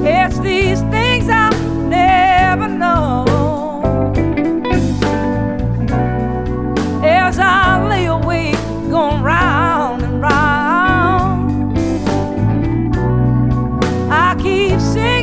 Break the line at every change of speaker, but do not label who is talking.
It's these things I'll never know. As I lay awake, going round and round, I keep singing.